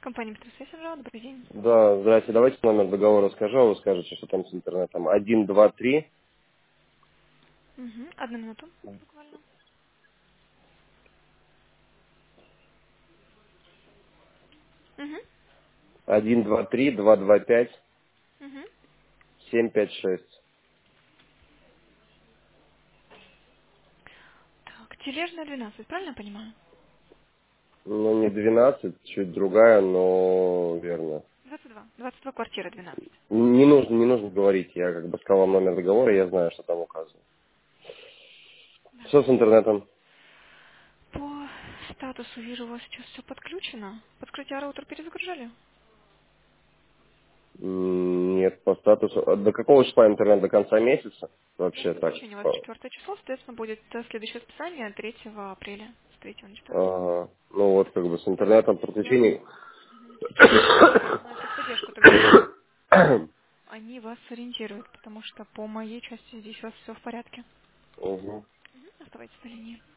Компания Петросессия, добрый день. Да, здрасте. Давайте номер договора скажу, а вы скажете, что там с интернетом. 123 Угу. Одну минуту, буквально. Угу. 123 225 Угу. 756. Так, Тележная 12, правильно я понимаю? Ну, не 12, чуть другая, но верно. 22. 22 квартира 12. Не нужно говорить. Я как бы сказал вам номер договора, я знаю, что там указано. Да. Что с интернетом? По статусу вижу, у вас сейчас все подключено. Подкрытие роутер перезагружали? Нет, по статусу. До какого числа интернет? До конца месяца? До Вообще так. подключения у вас 4 число, соответственно, будет следующее списание 3 апреля. С 3 на 4. Ага. Ну вот как бы с интернетом подключений. На техподдержку тогда. Они вас сориентируют, потому что по моей части здесь у вас все в порядке. Угу. Оставайтесь на линии.